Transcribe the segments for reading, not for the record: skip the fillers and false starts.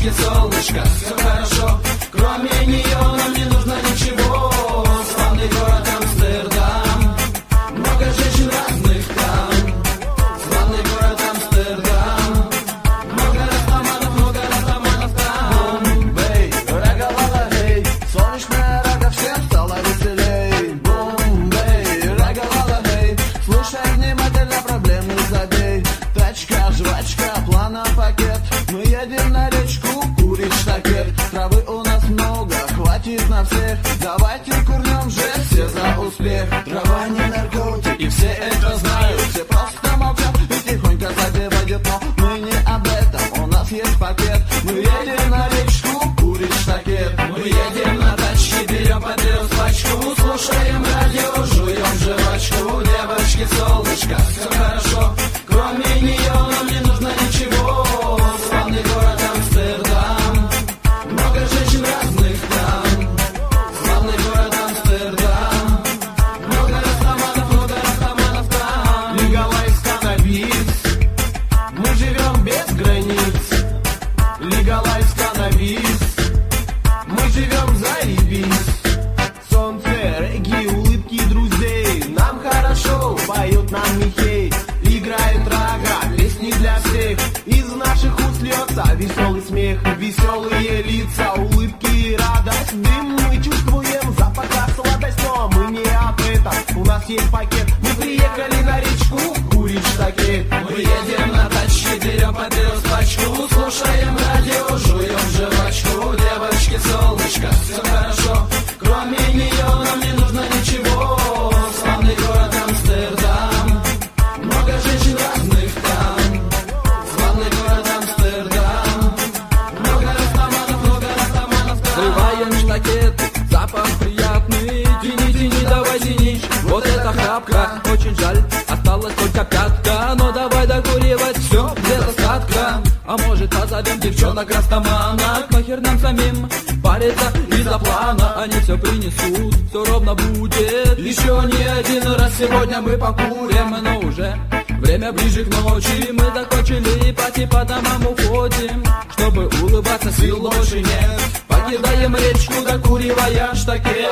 девочки, солнышко, все хорошо. Кроме нее нам не нужно ничего. Славный город Амстердам, много женщин разных там. Славный город Амстердам, много растаманов там. Бей, рага-лага, эй, солнечная рага, всем стало веселей. Бум, бей, рага-лага, эй, слушай внимательно, проблем не забей. Тачка, жвачка, плана пакет, мы едем на речку курить штакет. Травы у нас много, хватит на всех, давайте курнем же все за успех. Трава не наркотик, и все это знают, все просто молчат и тихонько задевают, но мы не об этом, у нас есть пакет. Мы едем на речку курить штакет. Мы едем на тачке, берем под пачку, слушаем радио, жуем жвачку. Девочки, солнышко, все хорошо. Кроме нее нам не нужно ничего. Славный город Амстердам, много женщин разных там. Славный город Амстердам, много растаманов там. Легалайз каннабис, мы живем без границ. Легалайз каннабис, мы живем заебись. Солнце, регги, улыбки друзей, нам хорошо, поют нам Михей. Играет рага, песни для всех, из наших уст льется веселый смех. Веселые лица, улыбки и радость, дым мы чувствуем, запах и сладость. Но мы не об этом, у нас есть пакет. Мы приехали на речку курить штакет. Мы едем на тачке, берем под пачку, слушаем радио, жуем жвачку. Девочки, солнышко, все хорошо. Кроме нее нам не нужно ничего. Славный город Амстердам, много женщин разных там. Славный город Амстердам, много растаманов там. Срываем штакеты, запах приятный. Тяни, тяни, давай тяни. Вот это храпка, очень жаль, осталась только пятка. Но давай докуривать все, где-то скатка. А может позовем девчонок растаманок. Нахер нам самим париться из-за плана. Они все принесут, все ровно будет. Еще не один раз сегодня мы покурим. Но уже время ближе к ночи. Мы закончили пати, по домам уходим. Чтобы улыбаться, сил больше нет. Покидаем речку, докуривая штакет.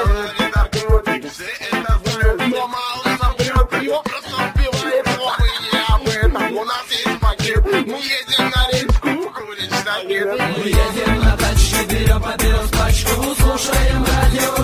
Мы едем на тачке, берем под пачку, слушаем радио,